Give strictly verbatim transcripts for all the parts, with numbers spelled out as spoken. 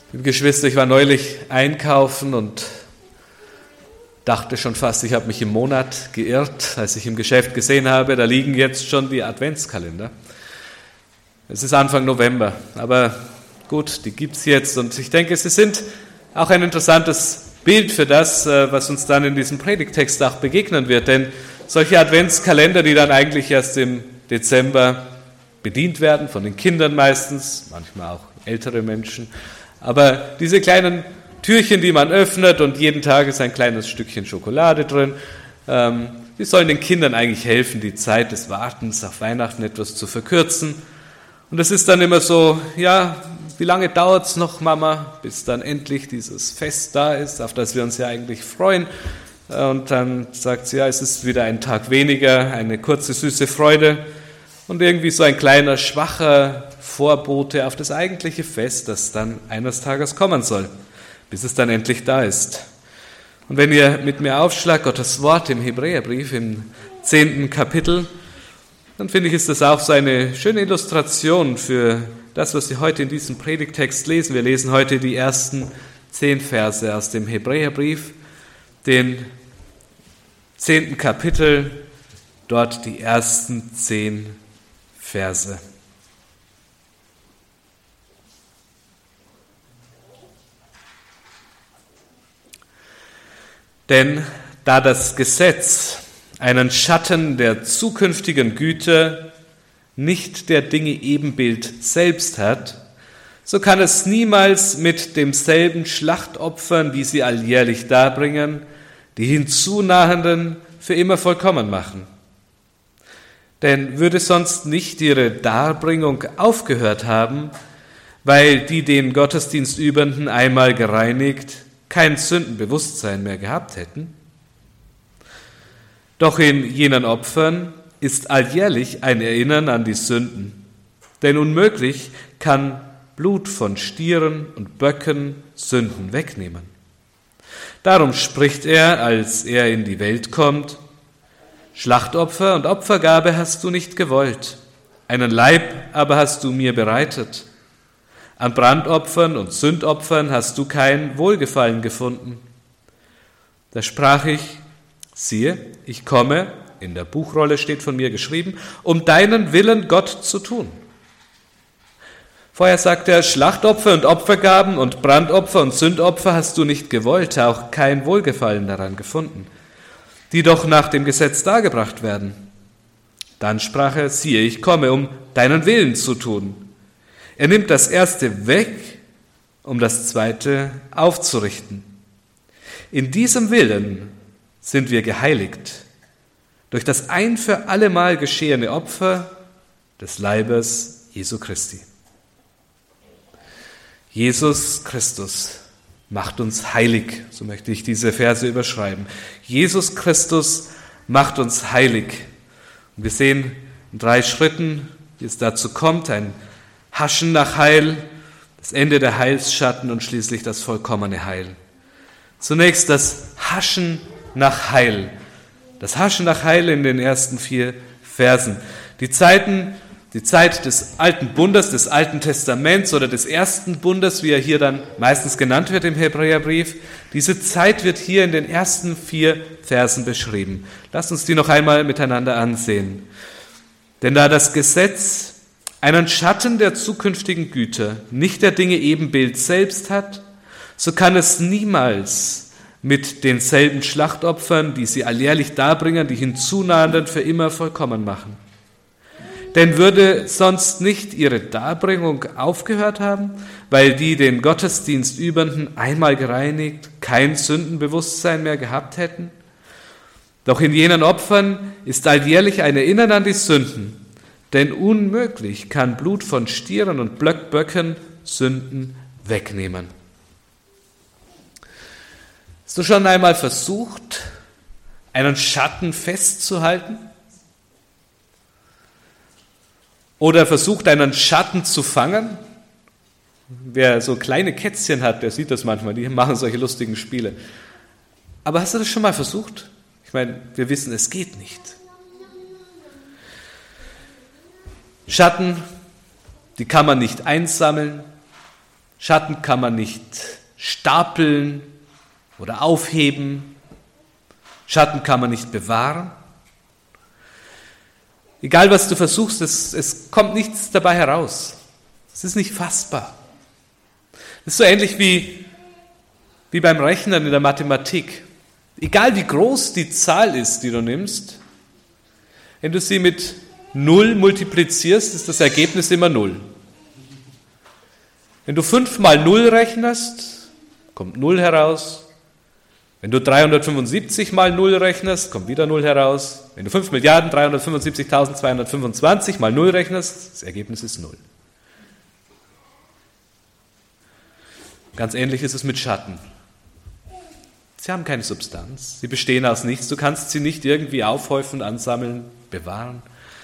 Liebe Geschwister, ich war neulich einkaufen und dachte schon fast, ich habe mich im Monat geirrt, als ich im Geschäft gesehen habe, da liegen jetzt schon die Adventskalender. Es ist Anfang November, aber gut, die gibt es jetzt und ich denke, sie sind auch ein interessantes Bild für das, was uns dann in diesem Predigttext auch begegnen wird, denn solche Adventskalender, die dann eigentlich erst im Dezember bedient werden, von den Kindern meistens, manchmal auch ältere Menschen, aber diese kleinen Türchen, die man öffnet und jeden Tag ist ein kleines Stückchen Schokolade drin, ähm, die sollen den Kindern eigentlich helfen, die Zeit des Wartens auf Weihnachten etwas zu verkürzen. Und es ist dann immer so, ja, wie lange dauert es noch, Mama, bis dann endlich dieses Fest da ist, auf das wir uns ja eigentlich freuen. Und dann sagt sie, ja, es ist wieder ein Tag weniger, eine kurze, süße Freude und irgendwie so ein kleiner, schwacher Vorbote auf das eigentliche Fest, das dann eines Tages kommen soll, bis es dann endlich da ist. Und wenn ihr mit mir aufschlagt, Gottes Wort im Hebräerbrief im zehnten Kapitel, dann finde ich, ist das auch so eine schöne Illustration für das, was wir heute in diesem Predigttext lesen. Wir lesen heute die ersten zehn Verse aus dem Hebräerbrief, den zehnten Kapitel, dort die ersten zehn Verse. Denn da das Gesetz einen Schatten der zukünftigen Güter, nicht der Dinge Ebenbild selbst hat, so kann es niemals mit demselben Schlachtopfern, die sie alljährlich darbringen, die hinzunahenden für immer vollkommen machen. Denn würde sonst nicht ihre Darbringung aufgehört haben, weil die den Gottesdienst Übenden einmal gereinigt kein Sündenbewusstsein mehr gehabt hätten? Doch in jenen Opfern ist alljährlich ein Erinnern an die Sünden. Denn unmöglich kann Blut von Stieren und Böcken Sünden wegnehmen. Darum spricht er, als er in die Welt kommt: Schlachtopfer und Opfergabe hast du nicht gewollt, einen Leib aber hast du mir bereitet. An Brandopfern und Sündopfern hast du kein Wohlgefallen gefunden. Da sprach ich: Siehe, ich komme, in der Buchrolle steht von mir geschrieben, um deinen Willen, Gott, zu tun. Vorher sagt er, Schlachtopfer und Opfergaben und Brandopfer und Sündopfer hast du nicht gewollt, auch kein Wohlgefallen daran gefunden, die doch nach dem Gesetz dargebracht werden. Dann sprach er, siehe, ich komme, um deinen Willen zu tun. Er nimmt das erste weg, um das zweite aufzurichten. In diesem Willen sind wir geheiligt, durch das ein für allemal geschehene Opfer des Leibes Jesu Christi. Jesus Christus macht uns heilig, so möchte ich diese Verse überschreiben. Jesus Christus macht uns heilig. Und wir sehen in drei Schritten, wie es dazu kommt, ein Haschen nach Heil, das Ende der Heilsschatten und schließlich das vollkommene Heil. Zunächst das Haschen nach Heil. Das Haschen nach Heil in den ersten vier Versen. Die Zeiten, die Zeit des Alten Bundes, des Alten Testaments oder des Ersten Bundes, wie er hier dann meistens genannt wird im Hebräerbrief, diese Zeit wird hier in den ersten vier Versen beschrieben. Lasst uns die noch einmal miteinander ansehen. Denn da das Gesetz einen Schatten der zukünftigen Güter, nicht der Dinge Ebenbild selbst hat, so kann es niemals mit denselben Schlachtopfern, die sie alljährlich darbringen, die hinzunahenden für immer vollkommen machen. Denn würde sonst nicht ihre Darbringung aufgehört haben, weil die den Gottesdienst Übenden einmal gereinigt kein Sündenbewusstsein mehr gehabt hätten? Doch in jenen Opfern ist alljährlich ein Erinnern an die Sünden, denn unmöglich kann Blut von Stieren und Böcken Sünden wegnehmen. Hast du schon einmal versucht, einen Schatten festzuhalten? Oder versucht, einen Schatten zu fangen? Wer so kleine Kätzchen hat, der sieht das manchmal, die machen solche lustigen Spiele. Aber hast du das schon mal versucht? Ich meine, wir wissen, es geht nicht. Schatten, die kann man nicht einsammeln, Schatten kann man nicht stapeln oder aufheben. Schatten kann man nicht bewahren. Egal, was du versuchst, es, es kommt nichts dabei heraus. Es ist nicht fassbar. Es ist so ähnlich wie, wie beim Rechnen in der Mathematik. Egal, wie groß die Zahl ist, die du nimmst, wenn du sie mit null multiplizierst, ist das Ergebnis immer null. Wenn du fünf mal null rechnest, kommt null heraus. Wenn du dreihundertfünfundsiebzig mal null rechnest, kommt wieder null heraus. Wenn du fünf Milliarden dreihundertfünfundsiebzigtausendzweihundertfünfundzwanzig mal null rechnest, das Ergebnis ist null. Ganz ähnlich ist es mit Schatten. Sie haben keine Substanz, sie bestehen aus nichts. Du kannst sie nicht irgendwie aufhäufen, ansammeln, bewahren.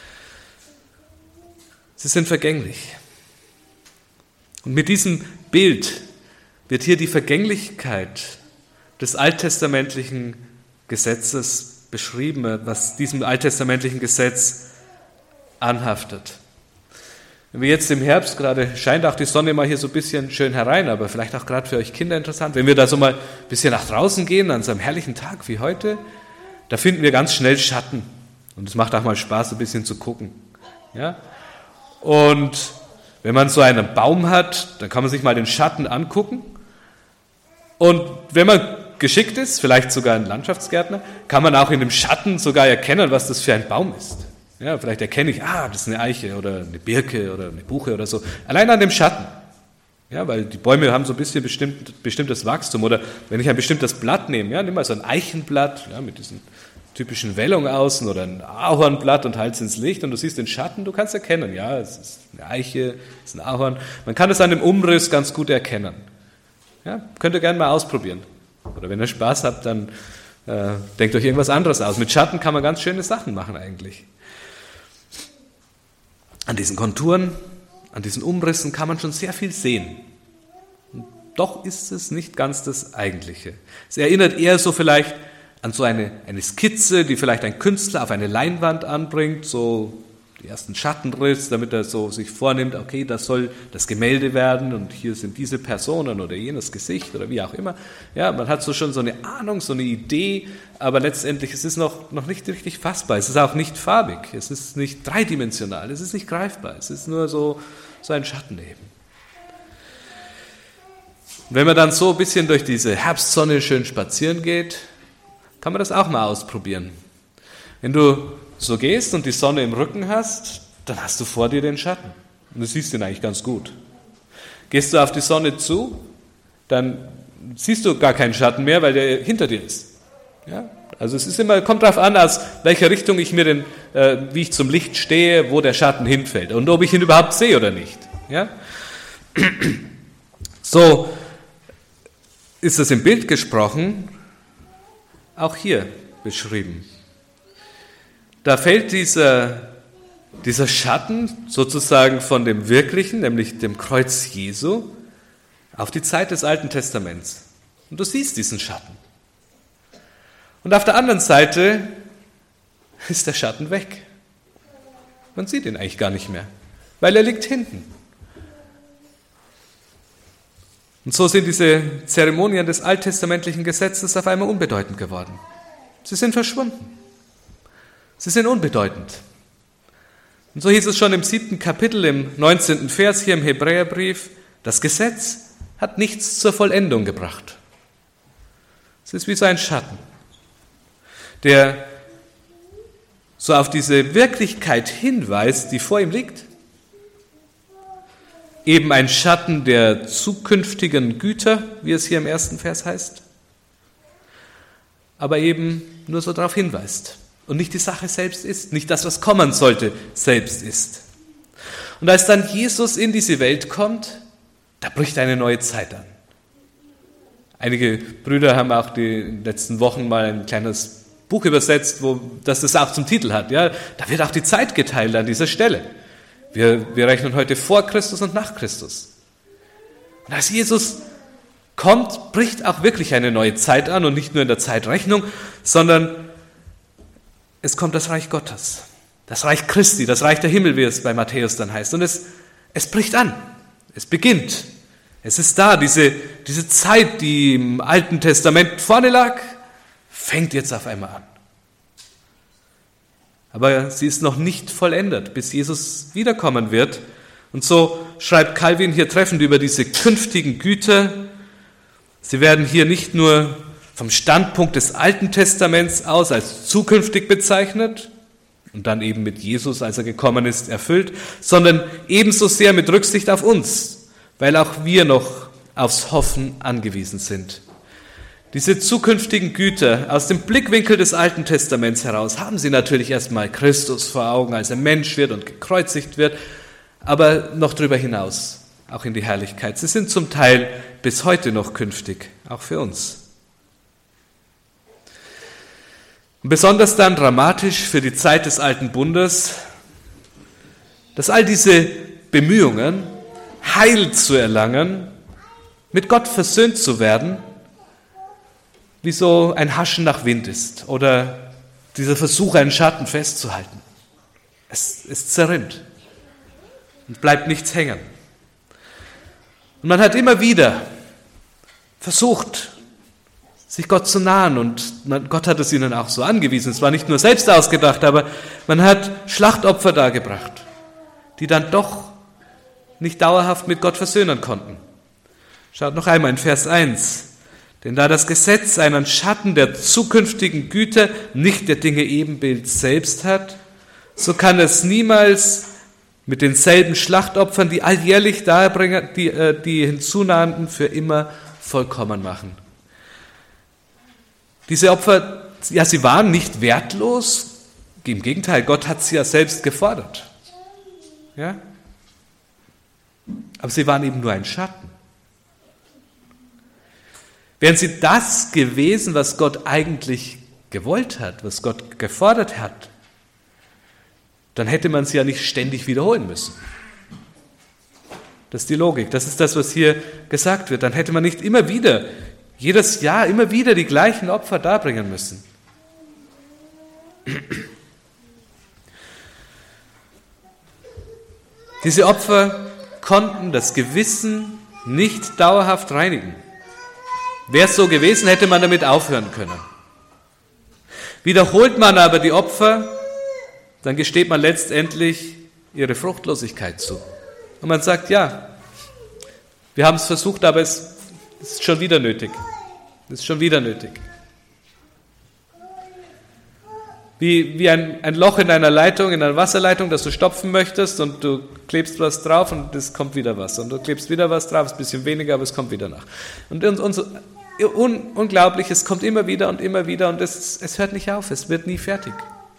Sie sind vergänglich. Und mit diesem Bild wird hier die Vergänglichkeit des alttestamentlichen Gesetzes beschrieben, was diesem alttestamentlichen Gesetz anhaftet. Wenn wir jetzt im Herbst, gerade scheint auch die Sonne mal hier so ein bisschen schön herein, aber vielleicht auch gerade für euch Kinder interessant, wenn wir da so mal ein bisschen nach draußen gehen, an so einem herrlichen Tag wie heute, da finden wir ganz schnell Schatten. Und es macht auch mal Spaß, ein bisschen zu gucken. Ja? Und wenn man so einen Baum hat, dann kann man sich mal den Schatten angucken. Und wenn man geschickt ist, vielleicht sogar ein Landschaftsgärtner, kann man auch in dem Schatten sogar erkennen, was das für ein Baum ist. Ja, vielleicht erkenne ich, ah, das ist eine Eiche oder eine Birke oder eine Buche oder so. Allein an dem Schatten. Ja, weil die Bäume haben so ein bisschen bestimmt, bestimmtes Wachstum. Oder wenn ich ein bestimmtes Blatt nehme, ja, nimm mal so ein Eichenblatt, ja, mit diesen typischen Wellung außen oder ein Ahornblatt und halt's ins Licht und du siehst den Schatten, du kannst erkennen, ja, es ist eine Eiche, es ist ein Ahorn. Man kann es an dem Umriss ganz gut erkennen. Ja, könnt ihr gerne mal ausprobieren. Oder wenn ihr Spaß habt, dann äh, denkt euch irgendwas anderes aus. Mit Schatten kann man ganz schöne Sachen machen eigentlich. An diesen Konturen, an diesen Umrissen kann man schon sehr viel sehen. Und doch ist es nicht ganz das Eigentliche. Es erinnert eher so vielleicht an so eine, eine Skizze, die vielleicht ein Künstler auf eine Leinwand anbringt, so die ersten Schattenriss, damit er so sich vornimmt, okay, das soll das Gemälde werden und hier sind diese Personen oder jenes Gesicht oder wie auch immer. Ja, man hat so schon so eine Ahnung, so eine Idee, aber letztendlich es ist noch, noch nicht richtig fassbar. Es ist auch nicht farbig, es ist nicht dreidimensional, es ist nicht greifbar, es ist nur so, so ein Schatten eben. Und wenn man dann so ein bisschen durch diese Herbstsonne schön spazieren geht, kann man das auch mal ausprobieren. Wenn du so gehst und die Sonne im Rücken hast, dann hast du vor dir den Schatten. Und du siehst ihn eigentlich ganz gut. Gehst du auf die Sonne zu, dann siehst du gar keinen Schatten mehr, weil der hinter dir ist. Ja? Also es ist immer, kommt darauf an, aus welcher Richtung ich mir den, äh, wie ich zum Licht stehe, wo der Schatten hinfällt und ob ich ihn überhaupt sehe oder nicht. Ja? So ist es im Bild gesprochen, auch hier beschrieben. Da fällt dieser, dieser Schatten sozusagen von dem Wirklichen, nämlich dem Kreuz Jesu, auf die Zeit des Alten Testaments. Und du siehst diesen Schatten. Und auf der anderen Seite ist der Schatten weg. Man sieht ihn eigentlich gar nicht mehr, weil er liegt hinten. Und so sind diese Zeremonien des alttestamentlichen Gesetzes auf einmal unbedeutend geworden. Sie sind verschwunden. Sie sind unbedeutend. Und so hieß es schon im siebten Kapitel, im neunzehnten Vers hier im Hebräerbrief, das Gesetz hat nichts zur Vollendung gebracht. Es ist wie so ein Schatten, der so auf diese Wirklichkeit hinweist, die vor ihm liegt. Eben ein Schatten der zukünftigen Güter, wie es hier im ersten Vers heißt, aber eben nur so darauf hinweist und nicht die Sache selbst ist, nicht das, was kommen sollte, selbst ist. Und als dann Jesus in diese Welt kommt, da bricht eine neue Zeit an. Einige Brüder haben auch die letzten Wochen mal ein kleines Buch übersetzt, wo das das auch zum Titel hat. Ja, da wird auch die Zeit geteilt an dieser Stelle. Wir, wir rechnen heute vor Christus und nach Christus. Und als Jesus kommt, bricht auch wirklich eine neue Zeit an und nicht nur in der Zeitrechnung, sondern es kommt das Reich Gottes, das Reich Christi, das Reich der Himmel, wie es bei Matthäus dann heißt. Und es, es bricht an, es beginnt Es ist da, diese, diese Zeit, die im Alten Testament vorne lag, fängt jetzt auf einmal an. Aber sie ist noch nicht vollendet, bis Jesus wiederkommen wird. Und so schreibt Calvin hier treffend über diese künftigen Güter. Sie werden hier nicht nur vom Standpunkt des Alten Testaments aus als zukünftig bezeichnet und dann eben mit Jesus, als er gekommen ist, erfüllt, sondern ebenso sehr mit Rücksicht auf uns, weil auch wir noch aufs Hoffen angewiesen sind. Diese zukünftigen Güter aus dem Blickwinkel des Alten Testaments heraus haben sie natürlich erstmal Christus vor Augen, als er Mensch wird und gekreuzigt wird, aber noch darüber hinaus, auch in die Herrlichkeit. Sie sind zum Teil bis heute noch künftig, auch für uns. Und besonders dann dramatisch für die Zeit des Alten Bundes, dass all diese Bemühungen, Heil zu erlangen, mit Gott versöhnt zu werden, wie so ein Haschen nach Wind ist oder dieser Versuch, einen Schatten festzuhalten. Es, es zerrinnt und bleibt nichts hängen. Und man hat immer wieder versucht, sich Gott zu nahen, und Gott hat es ihnen auch so angewiesen. Es war nicht nur selbst ausgedacht, aber man hat Schlachtopfer dargebracht, die dann doch nicht dauerhaft mit Gott versöhnen konnten. Schaut noch einmal in Vers eins. Denn da das Gesetz einen Schatten der zukünftigen Güter, nicht der Dinge Ebenbild selbst hat, so kann es niemals mit denselben Schlachtopfern, die alljährlich darbringen, die, äh, die Hinzunahenden für immer vollkommen machen. Diese Opfer, ja, sie waren nicht wertlos, im Gegenteil, Gott hat sie ja selbst gefordert. Ja? Aber sie waren eben nur ein Schatten. Wären sie das gewesen, was Gott eigentlich gewollt hat, was Gott gefordert hat, dann hätte man sie ja nicht ständig wiederholen müssen. Das ist die Logik, das ist das, was hier gesagt wird. Dann hätte man nicht immer wieder, jedes Jahr immer wieder die gleichen Opfer darbringen müssen. Diese Opfer konnten das Gewissen nicht dauerhaft reinigen. Wäre es so gewesen, hätte man damit aufhören können. Wiederholt man aber die Opfer, dann gesteht man letztendlich ihre Fruchtlosigkeit zu. Und man sagt, ja, wir haben es versucht, aber es ist schon wieder nötig. Es ist schon wieder nötig. Wie, wie ein, ein Loch in einer Leitung, in einer Wasserleitung, das du stopfen möchtest, und du klebst was drauf und es kommt wieder was. Und du klebst wieder was drauf, ist ein bisschen weniger, aber es kommt wieder nach. Und, und, und so, un, unglaublich, es kommt immer wieder und immer wieder, und es, es hört nicht auf, es wird nie fertig.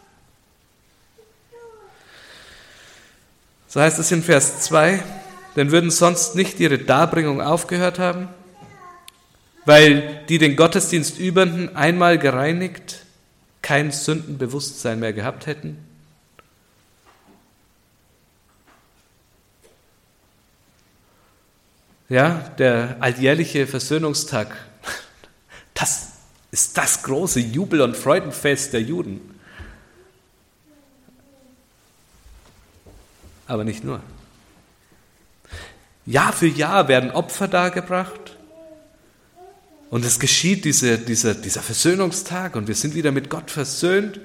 So heißt es in Vers zwei, denn würden sonst nicht ihre Darbringung aufgehört haben, weil die den Gottesdienst Übenden einmal gereinigt kein Sündenbewusstsein mehr gehabt hätten? Ja, der alljährliche Versöhnungstag, das ist das große Jubel- und Freudenfest der Juden. Aber nicht nur. Jahr für Jahr werden Opfer dargebracht. Und es geschieht diese, diese, dieser Versöhnungstag und wir sind wieder mit Gott versöhnt,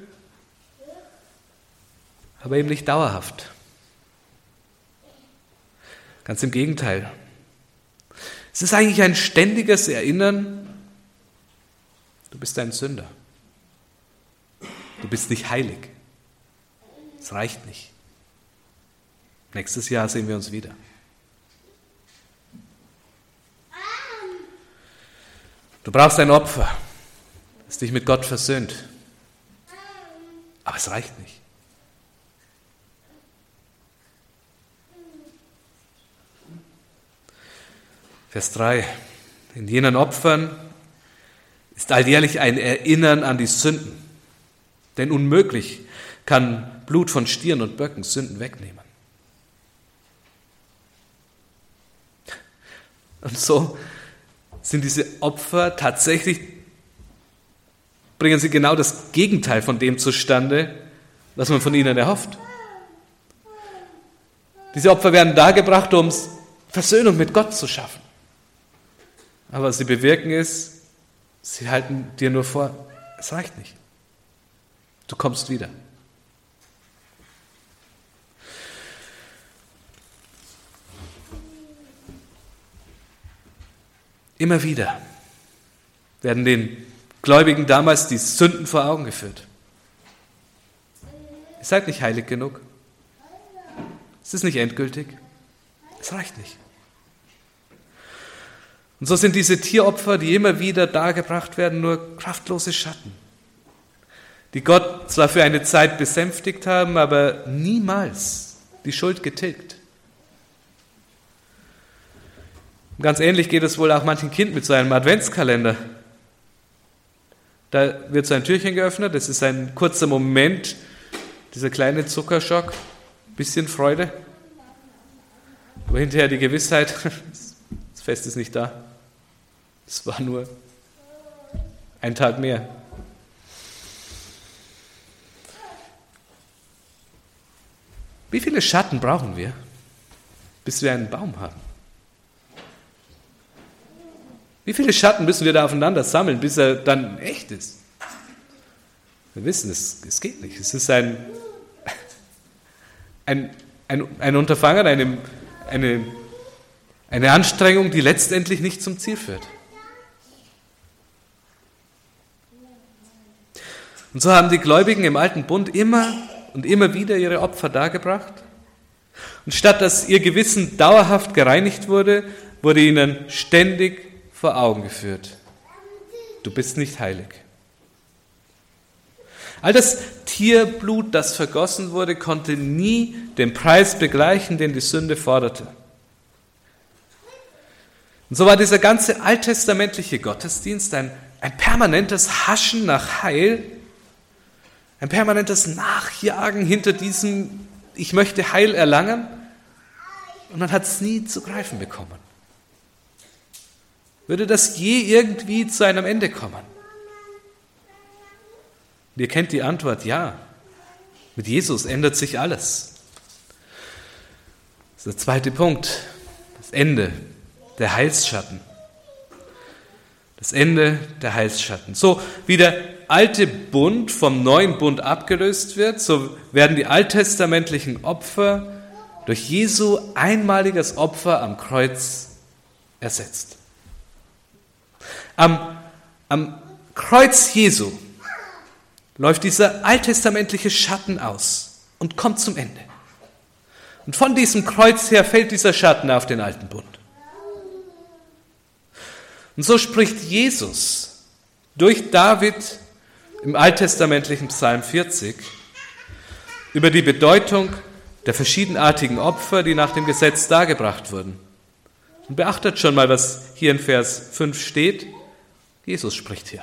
aber eben nicht dauerhaft. Ganz im Gegenteil. Es ist eigentlich ein ständiges Erinnern, du bist ein Sünder. Du bist nicht heilig. Es reicht nicht. Nächstes Jahr sehen wir uns wieder. Du brauchst ein Opfer, das dich mit Gott versöhnt. Aber es reicht nicht. Vers drei. In jenen Opfern ist alljährlich ein Erinnern an die Sünden. Denn unmöglich kann Blut von Stieren und Böcken Sünden wegnehmen. Und so sind diese Opfer tatsächlich, bringen sie genau das Gegenteil von dem zustande, was man von ihnen erhofft. Diese Opfer werden dargebracht, um Versöhnung mit Gott zu schaffen. Aber was sie bewirken ist, sie halten dir nur vor, es reicht nicht. Du kommst wieder. Immer wieder werden den Gläubigen damals die Sünden vor Augen geführt. Ihr seid nicht heilig genug. Es ist nicht endgültig. Es reicht nicht. Und so sind diese Tieropfer, die immer wieder dargebracht werden, nur kraftlose Schatten, die Gott zwar für eine Zeit besänftigt haben, aber niemals die Schuld getilgt. Und ganz ähnlich geht es wohl auch manchen Kind mit so einem Adventskalender. Da wird so ein Türchen geöffnet, das ist ein kurzer Moment, dieser kleine Zuckerschock, bisschen Freude, aber hinterher die Gewissheit, das Fest ist nicht da. Es war nur ein Tag mehr. Wie viele Schatten brauchen wir, bis wir einen Baum haben? Wie viele Schatten müssen wir da aufeinander sammeln, bis er dann echt ist? Wir wissen, es, es geht nicht. Es ist ein, ein, ein, ein Unterfangen, eine, eine, eine Anstrengung, die letztendlich nicht zum Ziel führt. Und so haben die Gläubigen im Alten Bund immer und immer wieder ihre Opfer dargebracht. Und statt dass ihr Gewissen dauerhaft gereinigt wurde, wurde ihnen ständig vor Augen geführt: Du bist nicht heilig. All das Tierblut, das vergossen wurde, konnte nie den Preis begleichen, den die Sünde forderte. Und so war dieser ganze alttestamentliche Gottesdienst ein, ein permanentes Haschen nach Heil, ein permanentes Nachjagen hinter diesem, ich möchte Heil erlangen, und man hat es nie zu greifen bekommen. Würde das je irgendwie zu einem Ende kommen? Und ihr kennt die Antwort: Ja. Mit Jesus ändert sich alles. Das ist der zweite Punkt, das Ende der Heilsschatten. Das Ende der Heilsschatten. So wie der alte Bund vom neuen Bund abgelöst wird, so werden die alttestamentlichen Opfer durch Jesu einmaliges Opfer am Kreuz ersetzt. Am, am Kreuz Jesu läuft dieser alttestamentliche Schatten aus und kommt zum Ende. Und von diesem Kreuz her fällt dieser Schatten auf den alten Bund. Und so spricht Jesus durch David im alttestamentlichen Psalm vierzig über die Bedeutung der verschiedenartigen Opfer, die nach dem Gesetz dargebracht wurden. Und beachtet schon mal, was hier in Vers fünf steht. Jesus spricht hier.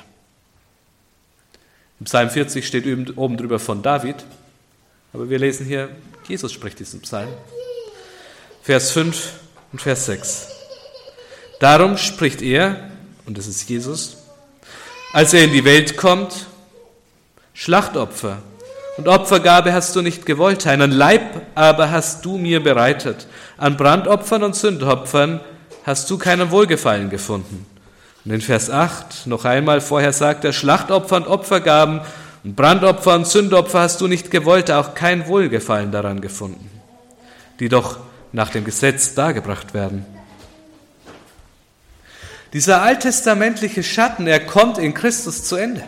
Im Psalm vierzig steht oben drüber von David, aber wir lesen hier, Jesus spricht diesen Psalm. Vers fünf und Vers sechs. Darum spricht er, und das ist Jesus, als er in die Welt kommt: Schlachtopfer und Opfergabe hast du nicht gewollt, einen Leib aber hast du mir bereitet. An Brandopfern und Sündopfern hast du keinen Wohlgefallen gefunden. Und in Vers acht noch einmal vorher sagt er: Schlachtopfer und Opfergaben und Brandopfer und Sündopfer hast du nicht gewollt, auch kein Wohlgefallen daran gefunden, die doch nach dem Gesetz dargebracht werden. Dieser alttestamentliche Schatten, er kommt in Christus zu Ende.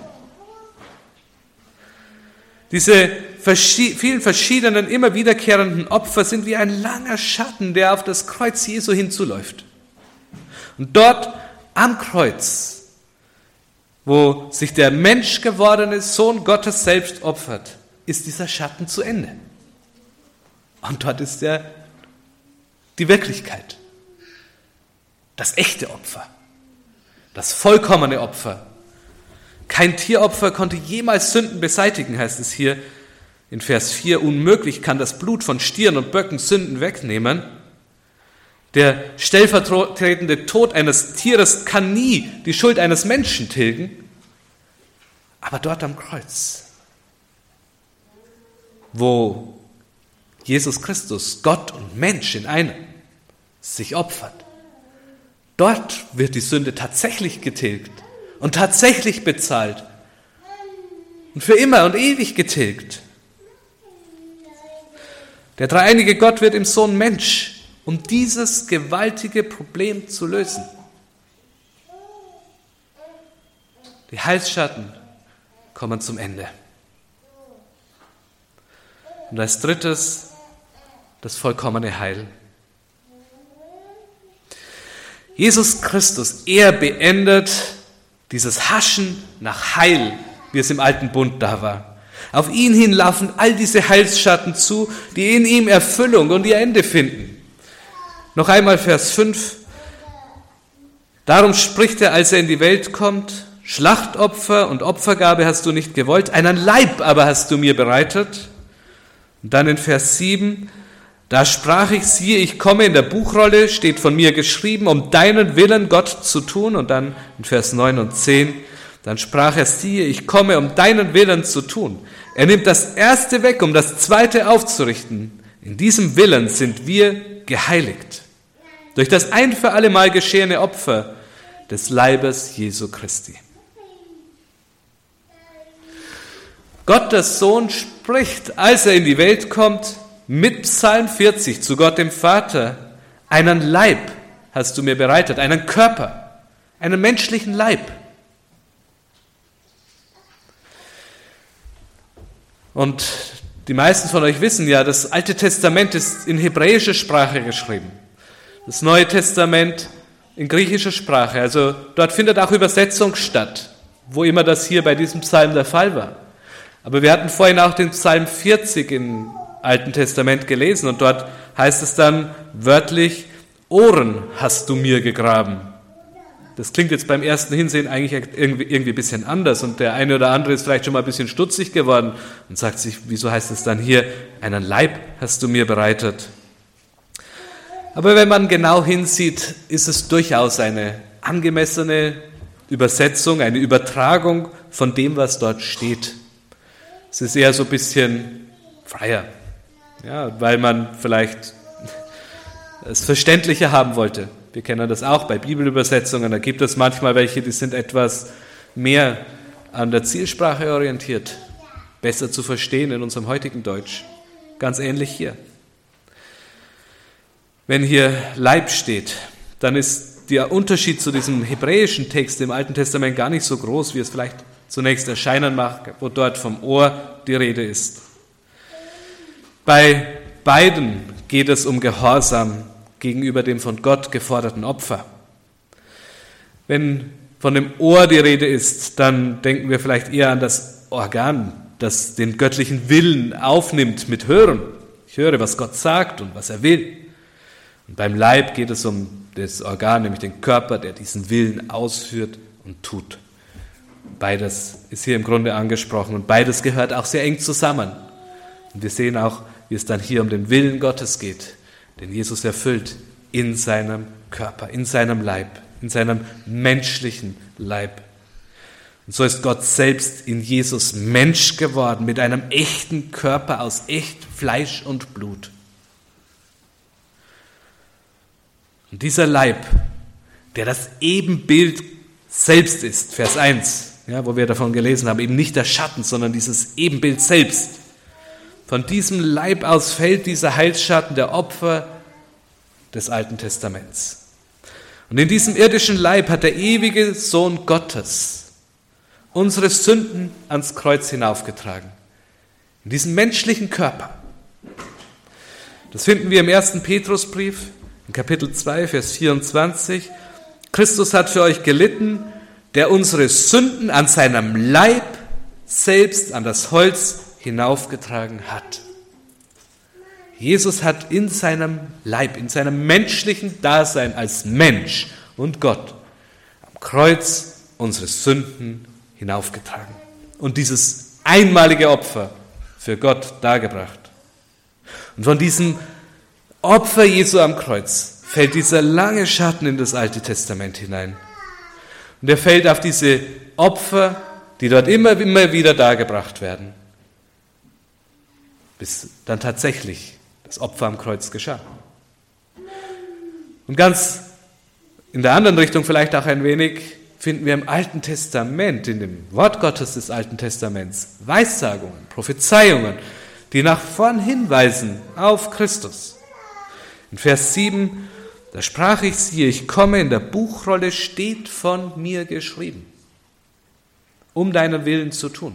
Diese vielen verschiedenen, immer wiederkehrenden Opfer sind wie ein langer Schatten, der auf das Kreuz Jesu hinzuläuft. Und dort am Kreuz, wo sich der menschgewordene Sohn Gottes selbst opfert, ist dieser Schatten zu Ende. Und dort ist er die Wirklichkeit, das echte Opfer, das vollkommene Opfer. Kein Tieropfer konnte jemals Sünden beseitigen, heißt es hier in Vers vier. Unmöglich kann das Blut von Stieren und Böcken Sünden wegnehmen. Der stellvertretende Tod eines Tieres kann nie die Schuld eines Menschen tilgen. Aber dort am Kreuz, wo Jesus Christus, Gott und Mensch in einem, sich opfert, Dort wird die Sünde tatsächlich getilgt und tatsächlich bezahlt und für immer und ewig getilgt. Der dreieinige Gott wird im Sohn Mensch, um dieses gewaltige Problem zu lösen. Die Heilsschatten kommen zum Ende. Und als drittes das vollkommene Heil. Jesus Christus, er beendet dieses Haschen nach Heil, wie es im alten Bund da war. Auf ihn hin laufen all diese Heilsschatten zu, die in ihm Erfüllung und ihr Ende finden. Noch einmal Vers fünf. Darum spricht er, als er in die Welt kommt: Schlachtopfer und Opfergabe hast du nicht gewollt, einen Leib aber hast du mir bereitet. Und dann in Vers sieben. Da sprach ich, siehe, ich komme, in der Buchrolle steht von mir geschrieben, um deinen Willen, Gott, zu tun. Und dann in Vers neun und zehn, dann sprach er, siehe, ich komme, um deinen Willen zu tun. Er nimmt das Erste weg, um das Zweite aufzurichten. In diesem Willen sind wir geheiligt. Durch das ein für alle Mal geschehene Opfer des Leibes Jesu Christi. Gott, der Sohn, spricht, als er in die Welt kommt, mit Psalm vierzig zu Gott dem Vater: Einen Leib hast du mir bereitet, einen Körper, einen menschlichen Leib. Und die meisten von euch wissen ja, das Alte Testament ist in hebräischer Sprache geschrieben. Das Neue Testament in griechischer Sprache. Also dort findet auch Übersetzung statt, wo immer das hier bei diesem Psalm der Fall war. Aber wir hatten vorhin auch den Psalm vierzig im Alten Testament gelesen und dort heißt es dann wörtlich: Ohren hast du mir gegraben. Das klingt jetzt beim ersten Hinsehen eigentlich irgendwie, irgendwie ein bisschen anders und der eine oder andere ist vielleicht schon mal ein bisschen stutzig geworden und sagt sich, wieso heißt es dann hier, einen Leib hast du mir bereitet? Aber wenn man genau hinsieht, ist es durchaus eine angemessene Übersetzung, eine Übertragung von dem, was dort steht. Es ist eher so ein bisschen freier, ja, weil man vielleicht es verständlicher haben wollte. Wir kennen das auch bei Bibelübersetzungen, da gibt es manchmal welche, die sind etwas mehr an der Zielsprache orientiert, besser zu verstehen in unserem heutigen Deutsch. Ganz ähnlich hier. Wenn hier Leib steht, dann ist der Unterschied zu diesem hebräischen Text im Alten Testament gar nicht so groß, wie es vielleicht zunächst erscheinen mag, wo dort vom Ohr die Rede ist. Bei beiden geht es um Gehorsam gegenüber dem von Gott geforderten Opfer. Wenn von dem Ohr die Rede ist, dann denken wir vielleicht eher an das Organ, das den göttlichen Willen aufnimmt mit Hören. Ich höre, was Gott sagt und was er will. Und beim Leib geht es um das Organ, nämlich den Körper, der diesen Willen ausführt und tut. Beides ist hier im Grunde angesprochen und beides gehört auch sehr eng zusammen. Und wir sehen auch, wie es dann hier um den Willen Gottes geht, den Jesus erfüllt in seinem Körper, in seinem Leib, in seinem menschlichen Leib. Und so ist Gott selbst in Jesus Mensch geworden, mit einem echten Körper aus echt Fleisch und Blut. Und dieser Leib, der das Ebenbild selbst ist, Vers eins, ja, wo wir davon gelesen haben, eben nicht der Schatten, sondern dieses Ebenbild selbst. Von diesem Leib aus fällt dieser Heilsschatten der Opfer des Alten Testaments. Und in diesem irdischen Leib hat der ewige Sohn Gottes unsere Sünden ans Kreuz hinaufgetragen. In diesem menschlichen Körper. Das finden wir im ersten Petrusbrief, in Kapitel zwei, Vers vierundzwanzig. Christus hat für euch gelitten, der unsere Sünden an seinem Leib selbst an das Holz hinaufgetragen hat. Jesus hat in seinem Leib, in seinem menschlichen Dasein als Mensch und Gott am Kreuz unsere Sünden hinaufgetragen und dieses einmalige Opfer für Gott dargebracht. Und von diesem Opfer Jesu am Kreuz fällt dieser lange Schatten in das Alte Testament hinein. Und er fällt auf diese Opfer, die dort immer, immer wieder dargebracht werden, bis dann tatsächlich das Opfer am Kreuz geschah. Und ganz In der anderen Richtung vielleicht auch ein wenig finden wir im Alten Testament, in dem Wort Gottes des Alten Testaments, Weissagungen, Prophezeiungen, die nach vorn hinweisen auf Christus. In Vers sieben, da sprach ich, siehe, ich komme, in der Buchrolle steht von mir geschrieben, um deinen Willen zu tun.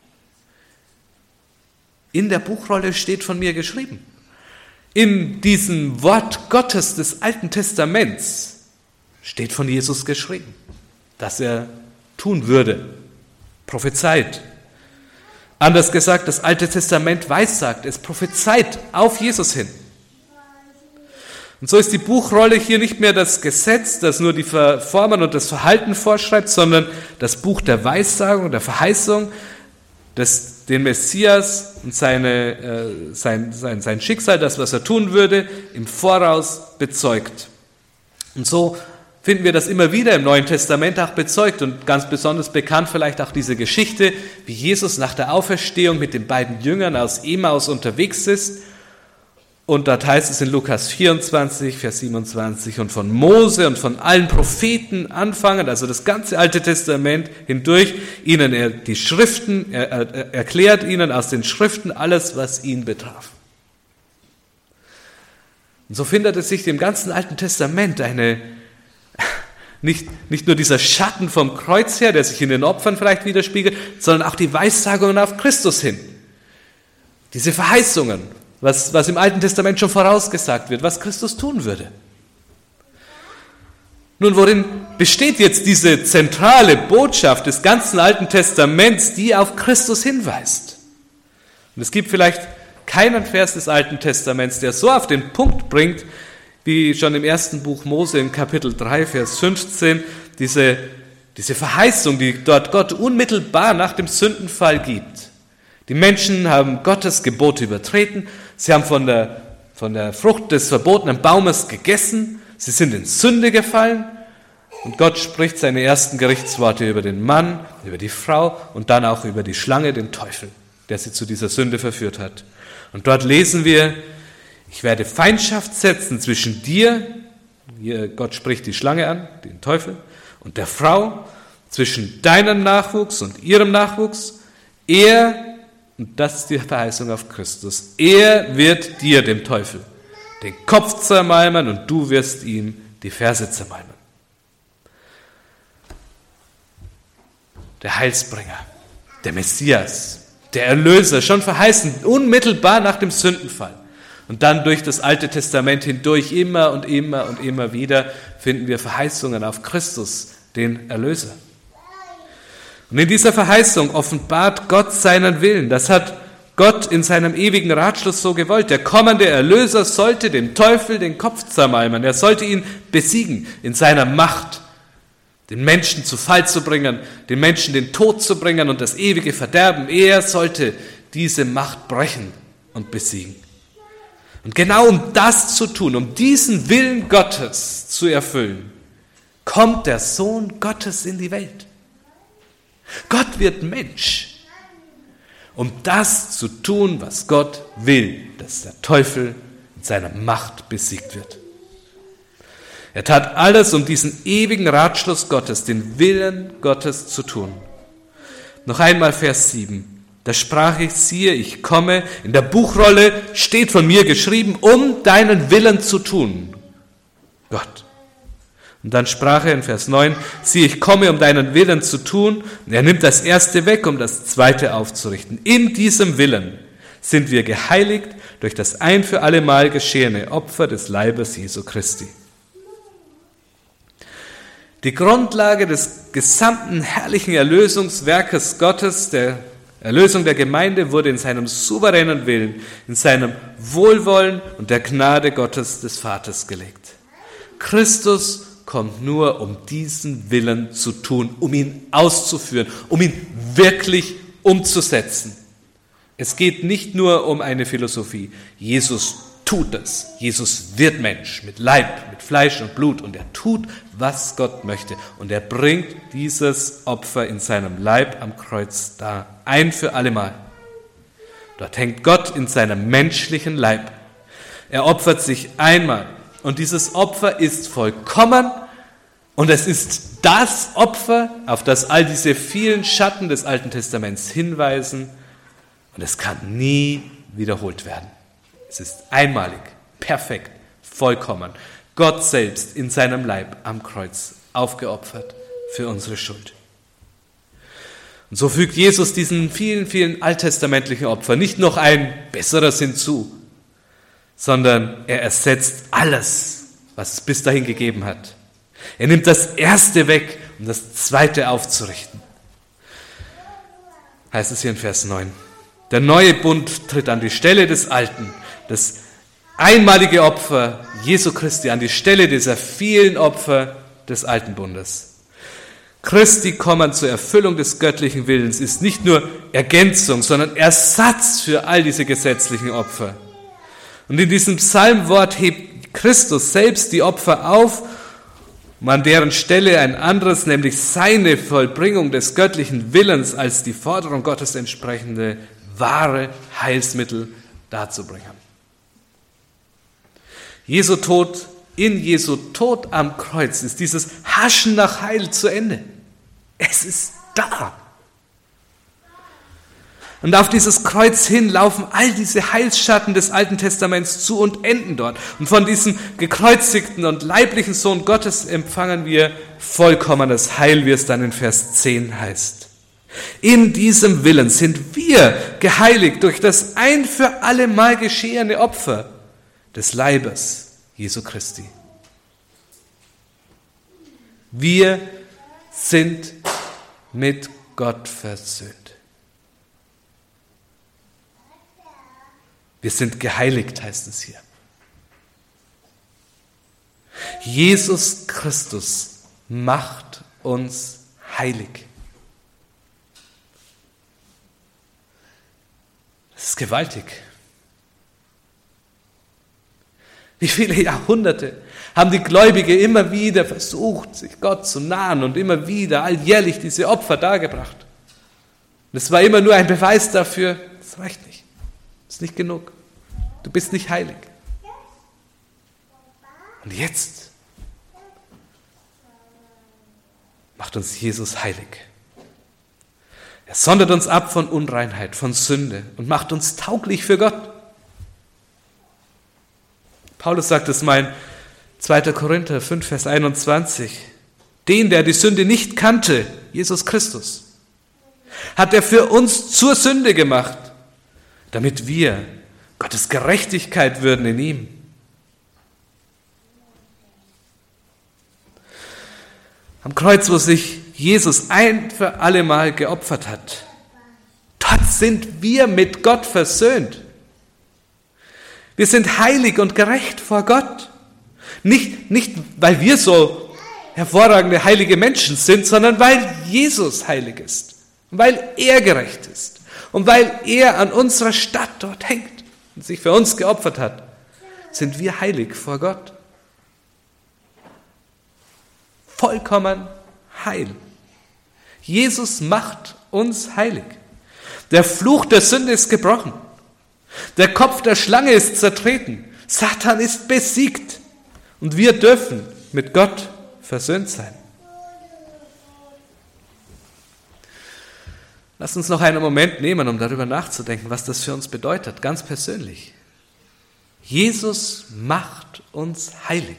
In der Buchrolle steht von mir geschrieben. In diesem Wort Gottes des Alten Testaments steht von Jesus geschrieben, dass er tun würde, prophezeit. Anders gesagt, das Alte Testament weissagt, es prophezeit auf Jesus hin. Und so ist die Buchrolle hier nicht mehr das Gesetz, das nur die Formen und das Verhalten vorschreibt, sondern das Buch der Weissagung, der Verheißung, das den Messias und seine, äh, sein, sein, sein Schicksal, das, was er tun würde, im Voraus bezeugt. Und so finden wir das immer wieder im Neuen Testament auch bezeugt und ganz besonders bekannt vielleicht auch diese Geschichte, wie Jesus nach der Auferstehung mit den beiden Jüngern aus Emmaus unterwegs ist. Und dort heißt es in Lukas vierundzwanzig, Vers siebenundzwanzig, und von Mose und von allen Propheten anfangend, also das ganze Alte Testament hindurch, ihnen er die Schriften, er, er erklärt ihnen aus den Schriften alles, was ihn betraf. Und so findet es sich im ganzen Alten Testament eine, nicht, nicht nur dieser Schatten vom Kreuz her, der sich in den Opfern vielleicht widerspiegelt, sondern auch die Weissagungen auf Christus hin. Diese Verheißungen, Was, was im Alten Testament schon vorausgesagt wird, was Christus tun würde. Nun, worin besteht jetzt diese zentrale Botschaft des ganzen Alten Testaments, die auf Christus hinweist? Und es gibt vielleicht keinen Vers des Alten Testaments, der so auf den Punkt bringt, wie schon im ersten Buch Mose in Kapitel drei, Vers fünfzehn, diese, diese Verheißung, die dort Gott unmittelbar nach dem Sündenfall gibt. Die Menschen haben Gottes Gebote übertreten, sie haben von der, von der Frucht des verbotenen Baumes gegessen, sie sind in Sünde gefallen und Gott spricht seine ersten Gerichtsworte über den Mann, über die Frau und dann auch über die Schlange, den Teufel, der sie zu dieser Sünde verführt hat. Und dort lesen wir, ich werde Feindschaft setzen zwischen dir, hier Gott spricht die Schlange an, den Teufel, und der Frau, zwischen deinem Nachwuchs und ihrem Nachwuchs, er, und das ist die Verheißung auf Christus, er wird dir, dem Teufel, den Kopf zermalmen und du wirst ihm die Ferse zermalmen. Der Heilsbringer, der Messias, der Erlöser, schon verheißen, unmittelbar nach dem Sündenfall. Und dann durch das Alte Testament hindurch immer und immer und immer wieder finden wir Verheißungen auf Christus, den Erlöser. Und in dieser Verheißung offenbart Gott seinen Willen. Das hat Gott in seinem ewigen Ratschluss so gewollt. Der kommende Erlöser sollte dem Teufel den Kopf zermalmen. Er sollte ihn besiegen in seiner Macht, den Menschen zu Fall zu bringen, den Menschen den Tod zu bringen und das ewige Verderben. Er sollte diese Macht brechen und besiegen. Und genau um das zu tun, um diesen Willen Gottes zu erfüllen, kommt der Sohn Gottes in die Welt. Gott wird Mensch, um das zu tun, was Gott will, dass der Teufel mit seiner Macht besiegt wird. Er tat alles, um diesen ewigen Ratschluss Gottes, den Willen Gottes zu tun. Noch einmal Vers sieben. Da sprach ich, siehe, ich komme, in der Buchrolle steht von mir geschrieben, um deinen Willen zu tun, Gott. Und dann sprach er in Vers neun, siehe, ich komme, um deinen Willen zu tun. Und er nimmt das erste weg, um das zweite aufzurichten. In diesem Willen sind wir geheiligt durch das ein für allemal geschehene Opfer des Leibes Jesu Christi. Die Grundlage des gesamten herrlichen Erlösungswerkes Gottes, der Erlösung der Gemeinde, wurde in seinem souveränen Willen, in seinem Wohlwollen und der Gnade Gottes des Vaters gelegt. Christus kommt nur, um diesen Willen zu tun, um ihn auszuführen, um ihn wirklich umzusetzen. Es geht nicht nur um eine Philosophie. Jesus tut es. Jesus wird Mensch mit Leib, mit Fleisch und Blut und er tut, was Gott möchte. Und er bringt dieses Opfer in seinem Leib am Kreuz dar, ein für allemal. Dort hängt Gott in seinem menschlichen Leib. Er opfert sich einmal. Und dieses Opfer ist vollkommen Und es ist das Opfer, auf das all diese vielen Schatten des Alten Testaments hinweisen. Und es kann nie wiederholt werden. Es ist einmalig, perfekt, vollkommen. Gott selbst in seinem Leib am Kreuz aufgeopfert für unsere Schuld. Und so fügt Jesus diesen vielen, vielen alttestamentlichen Opfern nicht noch ein besseres hinzu, sondern er ersetzt alles, was es bis dahin gegeben hat. Er nimmt das Erste weg, um das Zweite aufzurichten. Heißt es hier in Vers neun. Der neue Bund tritt an die Stelle des Alten. Das einmalige Opfer Jesu Christi an die Stelle dieser vielen Opfer des Alten Bundes. Christi Kommen zur Erfüllung des göttlichen Willens ist nicht nur Ergänzung, sondern Ersatz für all diese gesetzlichen Opfer. Und in diesem Psalmwort hebt Christus selbst die Opfer auf, um an deren Stelle ein anderes, nämlich seine Vollbringung des göttlichen Willens als die Forderung Gottes entsprechende wahre Heilsmittel darzubringen. Jesu Tod, in Jesu Tod am Kreuz ist dieses Haschen nach Heil zu Ende. Es ist da. Und auf dieses Kreuz hin laufen all diese Heilsschatten des Alten Testaments zu und enden dort. Und von diesem gekreuzigten und leiblichen Sohn Gottes empfangen wir vollkommenes Heil, wie es dann in Vers zehn heißt. In diesem Willen sind wir geheiligt durch das ein für alle Mal geschehene Opfer des Leibes Jesu Christi. Wir sind mit Gott versöhnt. Wir sind geheiligt, heißt es hier. Jesus Christus macht uns heilig. Das ist gewaltig. Wie viele Jahrhunderte haben die Gläubige immer wieder versucht, sich Gott zu nahen und immer wieder alljährlich diese Opfer dargebracht. Und es war immer nur ein Beweis dafür, das reicht nicht, das ist nicht genug, du bist nicht heilig. Und jetzt macht uns Jesus heilig. Er sondert uns ab von Unreinheit, von Sünde und macht uns tauglich für Gott. Paulus sagt es mal in zweiter Korinther fünf, Vers einundzwanzig. Den, der die Sünde nicht kannte, Jesus Christus, hat er für uns zur Sünde gemacht, damit wir Gottes Gerechtigkeit würden in ihm. Am Kreuz, wo sich Jesus ein für alle Mal geopfert hat, dort sind wir mit Gott versöhnt. Wir sind heilig und gerecht vor Gott. Nicht, nicht, weil wir so hervorragende, heilige Menschen sind, sondern weil Jesus heilig ist. Und weil er gerecht ist. Und weil er an unserer Stadt dort hängt und sich für uns geopfert hat, sind wir heilig vor Gott. Vollkommen heil. Jesus macht uns heilig. Der Fluch der Sünde ist gebrochen. Der Kopf der Schlange ist zertreten. Satan ist besiegt. Und wir dürfen mit Gott versöhnt sein. Lasst uns noch einen Moment nehmen, um darüber nachzudenken, was das für uns bedeutet, ganz persönlich. Jesus macht uns heilig.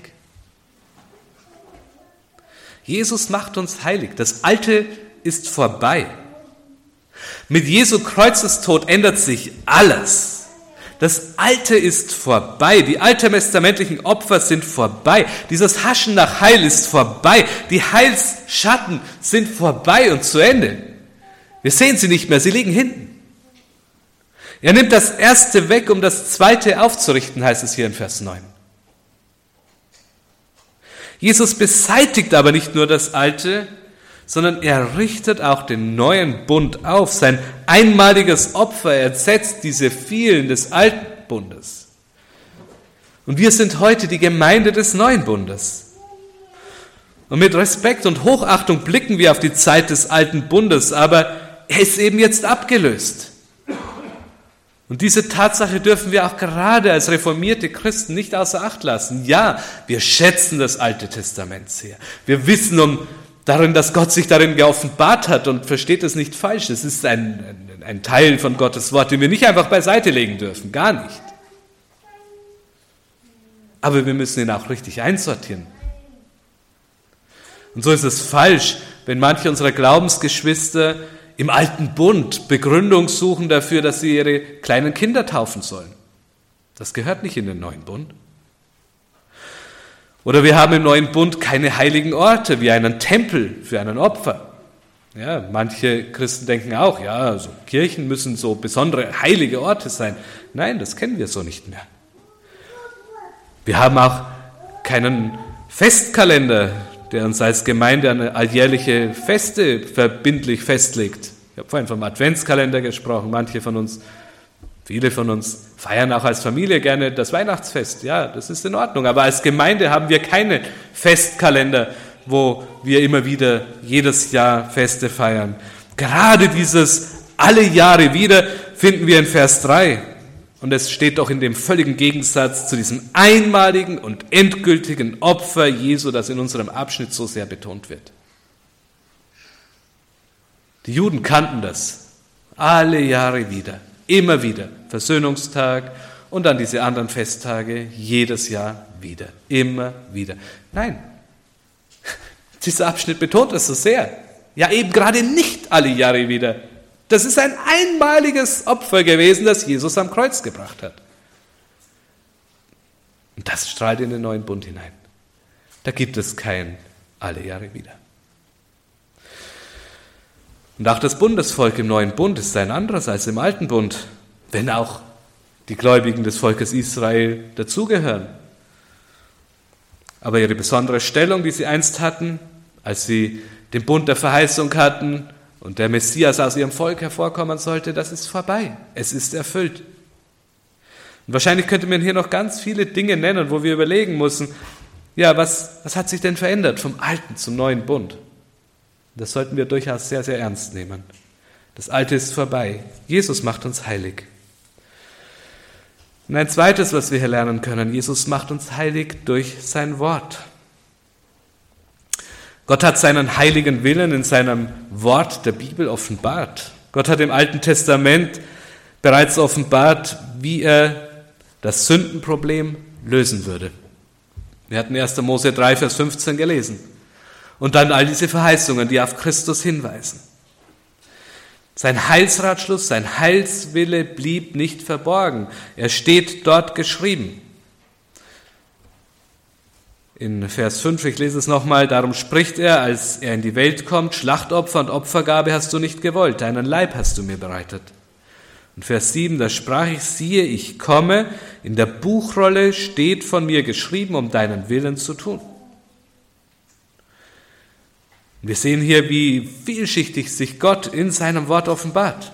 Jesus macht uns heilig. Das Alte ist vorbei. Mit Jesu Kreuzestod ändert sich alles. Das Alte ist vorbei. Die alttestamentlichen Opfer sind vorbei. Dieses Haschen nach Heil ist vorbei. Die Heilsschatten sind vorbei und zu Ende. Wir sehen sie nicht mehr, sie liegen hinten. Er nimmt das Erste weg, um das Zweite aufzurichten, heißt es hier in Vers neun. Jesus beseitigt aber nicht nur das Alte, sondern er richtet auch den neuen Bund auf. Sein einmaliges Opfer ersetzt diese vielen des alten Bundes. Und wir sind heute die Gemeinde des neuen Bundes. Und mit Respekt und Hochachtung blicken wir auf die Zeit des alten Bundes, aber er ist eben jetzt abgelöst. Und diese Tatsache dürfen wir auch gerade als reformierte Christen nicht außer Acht lassen. Ja, wir schätzen das Alte Testament sehr. Wir wissen um darin, dass Gott sich darin geoffenbart hat, und versteht es nicht falsch. Es ist ein, ein, ein Teil von Gottes Wort, den wir nicht einfach beiseite legen dürfen. Gar nicht. Aber wir müssen ihn auch richtig einsortieren. Und so ist es falsch, wenn manche unserer Glaubensgeschwister im Alten Bund Begründung suchen dafür, dass sie ihre kleinen Kinder taufen sollen. Das gehört nicht in den Neuen Bund. Oder wir haben im Neuen Bund keine heiligen Orte, wie einen Tempel für einen Opfer. Ja, manche Christen denken auch, ja, also Kirchen müssen so besondere heilige Orte sein. Nein, das kennen wir so nicht mehr. Wir haben auch keinen Festkalender, der uns als Gemeinde eine alljährliche Feste verbindlich festlegt. Ich habe vorhin vom Adventskalender gesprochen. Manche von uns, viele von uns feiern auch als Familie gerne das Weihnachtsfest. Ja, das ist in Ordnung. Aber als Gemeinde haben wir keinen Festkalender, wo wir immer wieder jedes Jahr Feste feiern. Gerade dieses alle Jahre wieder finden wir in Vers drei. Und es steht doch in dem völligen Gegensatz zu diesem einmaligen und endgültigen Opfer Jesu, das in unserem Abschnitt so sehr betont wird. Die Juden kannten das. Alle Jahre wieder, immer wieder. Versöhnungstag und dann diese anderen Festtage, jedes Jahr wieder, immer wieder. Nein, dieser Abschnitt betont es so sehr. Ja, eben gerade nicht alle Jahre wieder. Das ist ein einmaliges Opfer gewesen, das Jesus am Kreuz gebracht hat. Und das strahlt in den neuen Bund hinein. Da gibt es kein alle Jahre wieder. Und auch das Bundesvolk im neuen Bund ist ein anderes als im alten Bund, wenn auch die Gläubigen des Volkes Israel dazugehören. Aber ihre besondere Stellung, die sie einst hatten, als sie den Bund der Verheißung hatten, und der Messias aus ihrem Volk hervorkommen sollte, das ist vorbei. Es ist erfüllt. Und wahrscheinlich könnte man hier noch ganz viele Dinge nennen, wo wir überlegen müssen, ja, was, was hat sich denn verändert vom alten zum neuen Bund? Das sollten wir durchaus sehr, sehr ernst nehmen. Das Alte ist vorbei. Jesus macht uns heilig. Und ein zweites, was wir hier lernen können, Jesus macht uns heilig durch sein Wort. Gott hat seinen heiligen Willen in seinem Wort der Bibel offenbart. Gott hat im Alten Testament bereits offenbart, wie er das Sündenproblem lösen würde. Wir hatten erster Mose drei, Vers fünfzehn gelesen. Und dann all diese Verheißungen, die auf Christus hinweisen. Sein Heilsratschluss, sein Heilswille blieb nicht verborgen. Er steht dort geschrieben. In Vers fünf, ich lese es nochmal, darum spricht er, als er in die Welt kommt, Schlachtopfer und Opfergabe hast du nicht gewollt, deinen Leib hast du mir bereitet. Und Vers sieben, da sprach ich, siehe, ich komme, in der Buchrolle steht von mir geschrieben, um deinen Willen zu tun. Wir sehen hier, wie vielschichtig sich Gott in seinem Wort offenbart.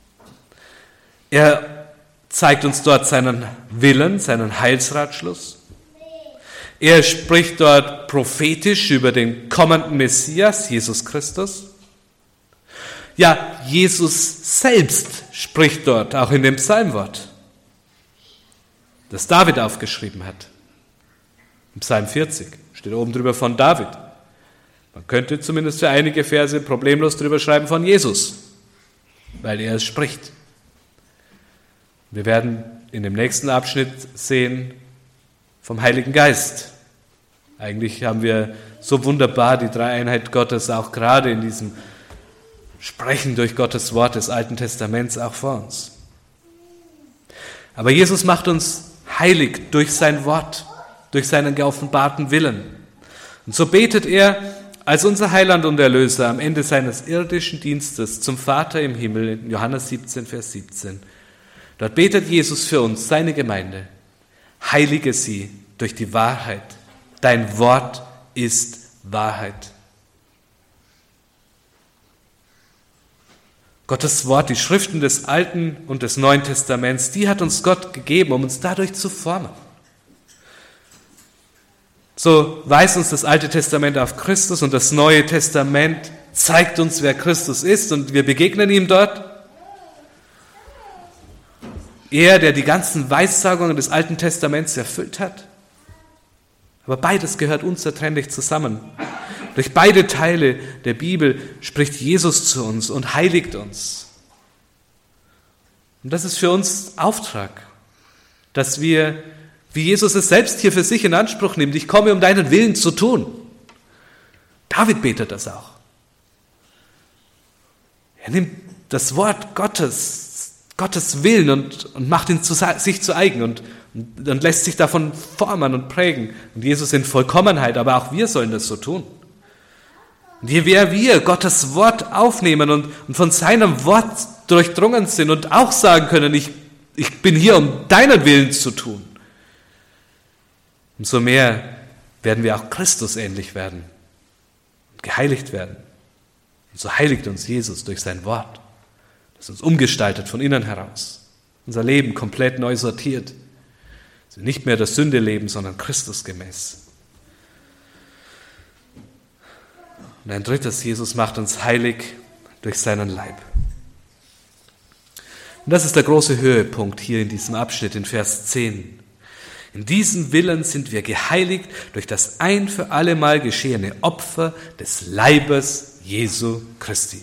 Er zeigt uns dort seinen Willen, seinen Heilsratschluss. Er spricht dort prophetisch über den kommenden Messias, Jesus Christus. Ja, Jesus selbst spricht dort, auch in dem Psalmwort, das David aufgeschrieben hat. Im Psalm vierzig steht oben drüber von David. Man könnte zumindest für einige Verse problemlos drüber schreiben von Jesus, weil er es spricht. Wir werden in dem nächsten Abschnitt sehen, vom Heiligen Geist. Eigentlich haben wir so wunderbar die Dreieinheit Gottes auch gerade in diesem Sprechen durch Gottes Wort des Alten Testaments auch vor uns. Aber Jesus macht uns heilig durch sein Wort, durch seinen geoffenbarten Willen. Und so betet er als unser Heiland und Erlöser am Ende seines irdischen Dienstes zum Vater im Himmel, in Johannes siebzehn, Vers siebzehn. Dort betet Jesus für uns, seine Gemeinde. Heilige sie durch die Wahrheit. Dein Wort ist Wahrheit. Gottes Wort, die Schriften des Alten und des Neuen Testaments, die hat uns Gott gegeben, um uns dadurch zu formen. So weist uns das Alte Testament auf Christus und das Neue Testament zeigt uns, wer Christus ist, und wir begegnen ihm dort. Er, der die ganzen Weissagungen des Alten Testaments erfüllt hat. Aber beides gehört unzertrennlich zusammen. Durch beide Teile der Bibel spricht Jesus zu uns und heiligt uns. Und das ist für uns Auftrag, dass wir, wie Jesus es selbst hier für sich in Anspruch nimmt, ich komme, um deinen Willen zu tun. David betet das auch. Er nimmt das Wort Gottes, Gottes Willen und, und macht ihn zu, sich zu eigen und, und, und lässt sich davon formen und prägen. Und Jesus in Vollkommenheit, aber auch wir sollen das so tun. Und je mehr wir Gottes Wort aufnehmen und, und von seinem Wort durchdrungen sind und auch sagen können, ich, ich bin hier, um deinen Willen zu tun, umso mehr werden wir auch Christus ähnlich werden und geheiligt werden. Und so heiligt uns Jesus durch sein Wort, das uns umgestaltet von innen heraus, unser Leben komplett neu sortiert, dass wir nicht mehr der Sünde leben, sondern Christus gemäß. Und ein drittes, Jesus macht uns heilig durch seinen Leib. Und das ist der große Höhepunkt hier in diesem Abschnitt in Vers zehn. In diesem Willen sind wir geheiligt durch das ein für alle Mal geschehene Opfer des Leibes Jesu Christi.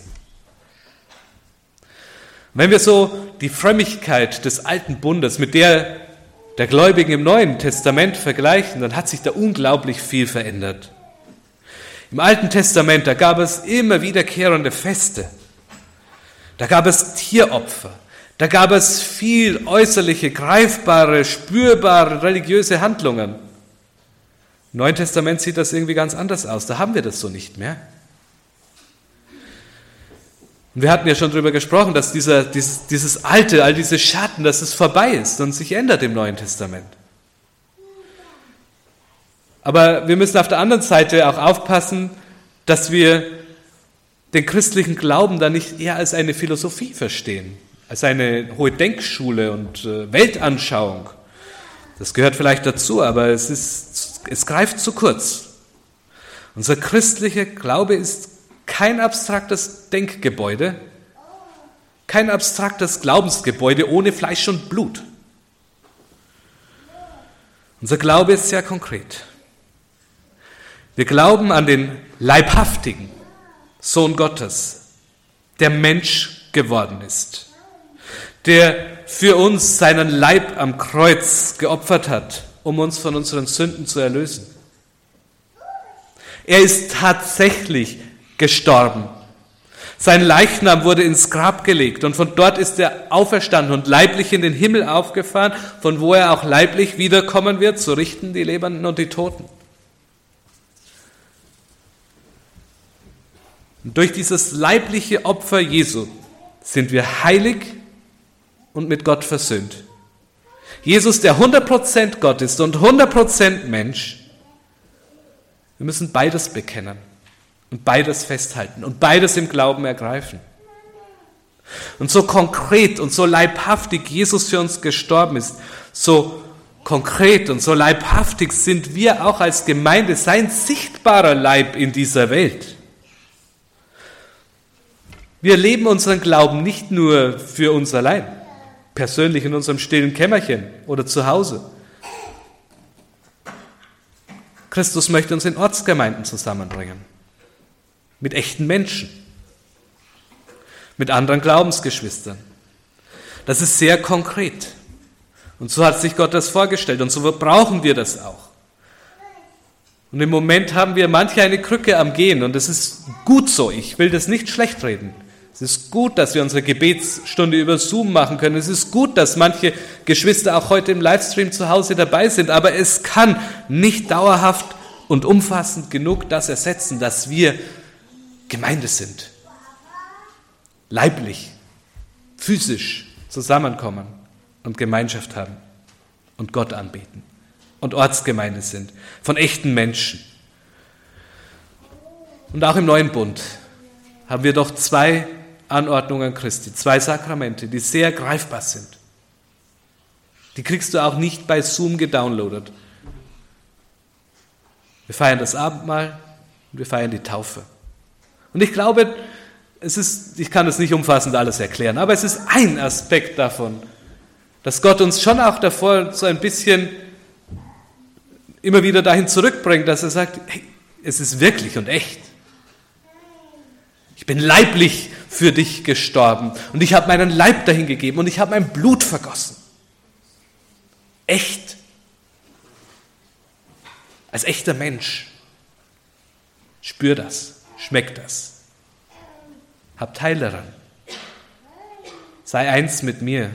Wenn wir so die Frömmigkeit des alten Bundes mit der der Gläubigen im Neuen Testament vergleichen, dann hat sich da unglaublich viel verändert. Im Alten Testament, da gab es immer wiederkehrende Feste. Da gab es Tieropfer. Da gab es viel äußerliche, greifbare, spürbare religiöse Handlungen. Im Neuen Testament sieht das irgendwie ganz anders aus. Da haben wir das so nicht mehr. Und wir hatten ja schon darüber gesprochen, dass dieser, dieses, dieses Alte, all diese Schatten, dass es vorbei ist und sich ändert im Neuen Testament. Aber wir müssen auf der anderen Seite auch aufpassen, dass wir den christlichen Glauben da nicht eher als eine Philosophie verstehen, als eine hohe Denkschule und Weltanschauung. Das gehört vielleicht dazu, aber es ist, es greift zu kurz. Unser christlicher Glaube ist kein abstraktes Denkgebäude, kein abstraktes Glaubensgebäude ohne Fleisch und Blut. Unser Glaube ist sehr konkret. Wir glauben an den leibhaftigen Sohn Gottes, der Mensch geworden ist, der für uns seinen Leib am Kreuz geopfert hat, um uns von unseren Sünden zu erlösen. Er ist tatsächlich gestorben. Sein Leichnam wurde ins Grab gelegt und von dort ist er auferstanden und leiblich in den Himmel aufgefahren, von wo er auch leiblich wiederkommen wird, zu richten die Lebenden und die Toten. Und durch dieses leibliche Opfer Jesu sind wir heilig und mit Gott versöhnt. Jesus, der hundert Prozent Gott ist und hundert Prozent Mensch, wir müssen beides bekennen und beides festhalten und beides im Glauben ergreifen. Und so konkret und so leibhaftig Jesus für uns gestorben ist, so konkret und so leibhaftig sind wir auch als Gemeinde sein sichtbarer Leib in dieser Welt. Wir leben unseren Glauben nicht nur für uns allein, persönlich in unserem stillen Kämmerchen oder zu Hause. Christus möchte uns in Ortsgemeinden zusammenbringen, mit echten Menschen, mit anderen Glaubensgeschwistern. Das ist sehr konkret. Und so hat sich Gott das vorgestellt und so brauchen wir das auch. Und im Moment haben wir manche eine Krücke am Gehen und das ist gut so. Ich will das nicht schlecht reden. Es ist gut, dass wir unsere Gebetsstunde über Zoom machen können. Es ist gut, dass manche Geschwister auch heute im Livestream zu Hause dabei sind. Aber es kann nicht dauerhaft und umfassend genug das ersetzen, dass wir Gemeinde sind. Leiblich, physisch zusammenkommen und Gemeinschaft haben und Gott anbeten und Ortsgemeinde sind von echten Menschen. Und auch im Neuen Bund haben wir doch zwei Anordnungen Christi, zwei Sakramente, die sehr greifbar sind. Die kriegst du auch nicht bei Zoom gedownloadet. Wir feiern das Abendmahl und wir feiern die Taufe. Und ich glaube, es ist, ich kann das nicht umfassend alles erklären, aber es ist ein Aspekt davon, Dass Gott uns schon auch davor so ein bisschen immer wieder dahin zurückbringt, dass er sagt, hey, es ist wirklich und echt. Ich bin leiblich für dich gestorben und ich habe meinen Leib dahin gegeben und ich habe mein Blut vergossen. Echt. Als echter Mensch. Spür das, schmeck das. Hab Teil daran. Sei eins mit mir.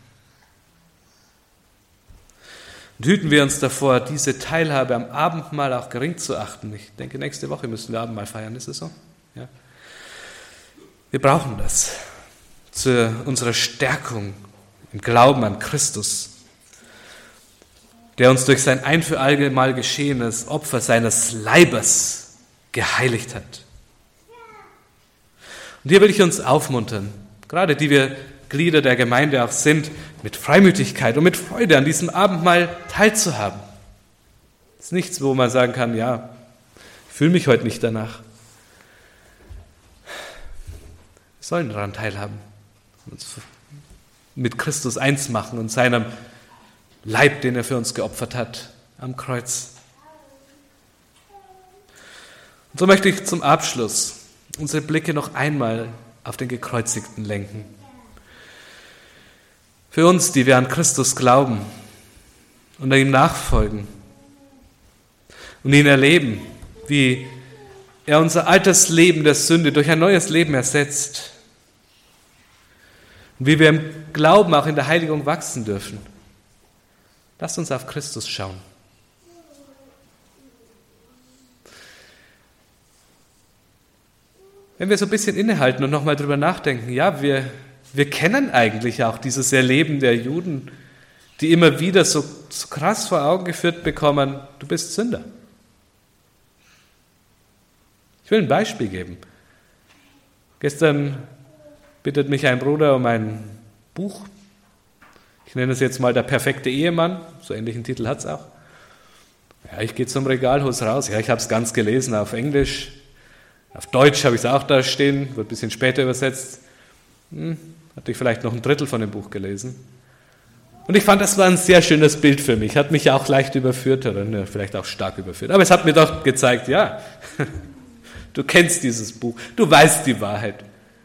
Und hüten wir uns davor, diese Teilhabe am Abendmahl auch gering zu achten. Ich denke, nächste Woche müssen wir Abendmahl feiern, ist es so? Ja. Wir brauchen das zu unserer Stärkung im Glauben an Christus, der uns durch sein ein für allemal geschehenes Opfer seines Leibes geheiligt hat. Und hier will ich uns aufmuntern, gerade die wir Glieder der Gemeinde auch sind, mit Freimütigkeit und mit Freude an diesem Abendmahl teilzuhaben. Das ist nichts, wo man sagen kann, ja, ich fühle mich heute nicht danach. Wir sollen daran teilhaben, uns mit Christus eins machen und seinem Leib, den er für uns geopfert hat, am Kreuz. Und so möchte ich zum Abschluss unsere Blicke noch einmal auf den Gekreuzigten lenken. Für uns, die wir an Christus glauben und ihm nachfolgen und ihn erleben, wie er unser altes Leben der Sünde durch ein neues Leben ersetzt und wie wir im Glauben auch in der Heiligung wachsen dürfen. Lasst uns auf Christus schauen. Wenn wir so ein bisschen innehalten und nochmal drüber nachdenken, ja, wir, wir kennen eigentlich auch dieses Erleben der Juden, die immer wieder so, so krass vor Augen geführt bekommen, du bist Sünder. Ich will ein Beispiel geben. Gestern bittet mich ein Bruder um ein Buch. Ich nenne es jetzt mal der perfekte Ehemann, so ähnlichen Titel hat es auch. Ja, ich gehe zum Regal, hole es raus. Ja, ich habe es ganz gelesen auf Englisch. Auf Deutsch habe ich es auch da stehen, wird ein bisschen später übersetzt. Hm, hatte ich vielleicht noch ein Drittel von dem Buch gelesen. Und ich fand, das war ein sehr schönes Bild für mich. Hat mich auch leicht überführt, oder ne, vielleicht auch stark überführt. Aber es hat mir doch gezeigt, ja, du kennst dieses Buch, du weißt die Wahrheit.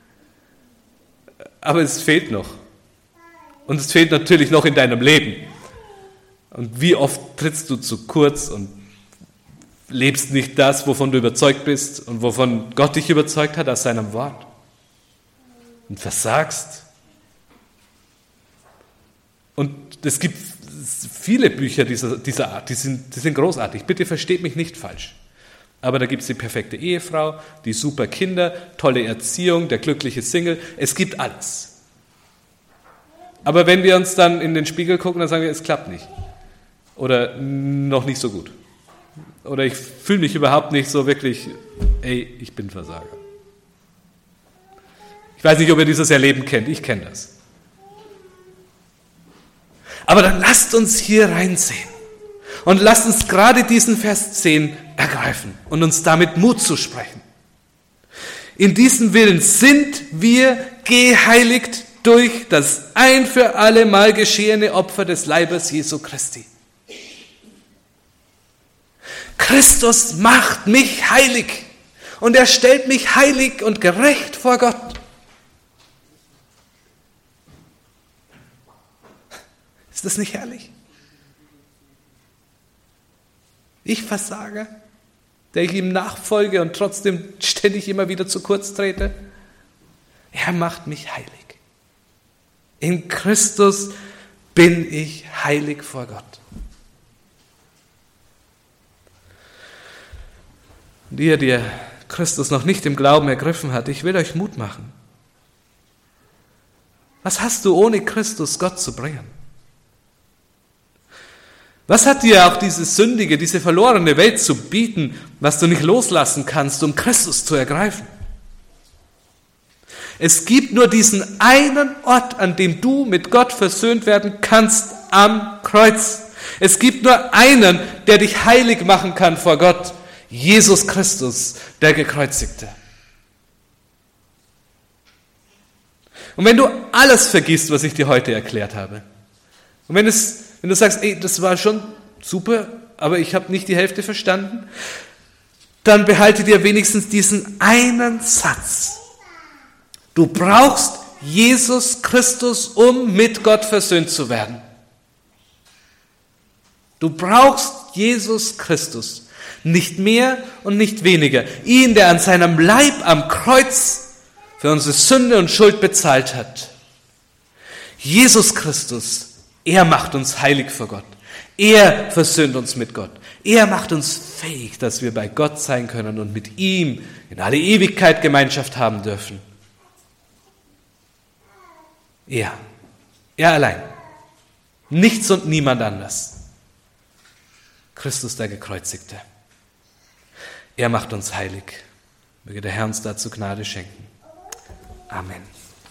Aber es fehlt noch. Und es fehlt natürlich noch in deinem Leben. Und wie oft trittst du zu kurz und lebst nicht das, wovon du überzeugt bist und wovon Gott dich überzeugt hat aus seinem Wort. Und versagst. Und es gibt viele Bücher dieser, dieser Art, die sind, die sind großartig. Bitte versteht mich nicht falsch. Aber da gibt es die perfekte Ehefrau, die super Kinder, tolle Erziehung, der glückliche Single. Es gibt alles. Aber wenn wir uns dann in den Spiegel gucken, dann sagen wir, es klappt nicht. Oder noch nicht so gut. Oder ich fühle mich überhaupt nicht so wirklich, ey, ich bin Versager. Ich weiß nicht, ob ihr dieses Erleben kennt, ich kenne das. Aber dann lasst uns hier reinsehen und lasst uns gerade diesen Vers zehn ergreifen und uns damit Mut zusprechen. In diesem Willen sind wir geheiligt durch das ein für alle Mal geschehene Opfer des Leibes Jesu Christi. Christus macht mich heilig und er stellt mich heilig und gerecht vor Gott. Ist das nicht herrlich? Ich Versager, der ich ihm nachfolge und trotzdem ständig immer wieder zu kurz trete. Er macht mich heilig. In Christus bin ich heilig vor Gott. Und ihr, die Christus noch nicht im Glauben ergriffen hat, ich will euch Mut machen. Was hast du ohne Christus Gott zu bringen? Was hat dir auch diese sündige, diese verlorene Welt zu bieten, was du nicht loslassen kannst, um Christus zu ergreifen? Es gibt nur diesen einen Ort, an dem du mit Gott versöhnt werden kannst, am Kreuz. Es gibt nur einen, der dich heilig machen kann vor Gott, Jesus Christus, der Gekreuzigte. Und wenn du alles vergisst, was ich dir heute erklärt habe, Und wenn, es, wenn du sagst, ey, das war schon super, aber ich habe nicht die Hälfte verstanden, dann behalte dir wenigstens diesen einen Satz. Du brauchst Jesus Christus, um mit Gott versöhnt zu werden. Du brauchst Jesus Christus, nicht mehr und nicht weniger. Ihn, der an seinem Leib am Kreuz für unsere Sünde und Schuld bezahlt hat. Jesus Christus, er macht uns heilig vor Gott. Er versöhnt uns mit Gott. Er macht uns fähig, dass wir bei Gott sein können und mit ihm in alle Ewigkeit Gemeinschaft haben dürfen. Er, er allein. Nichts und niemand anders. Christus der Gekreuzigte. Er macht uns heilig. Möge der Herr uns dazu Gnade schenken. Amen.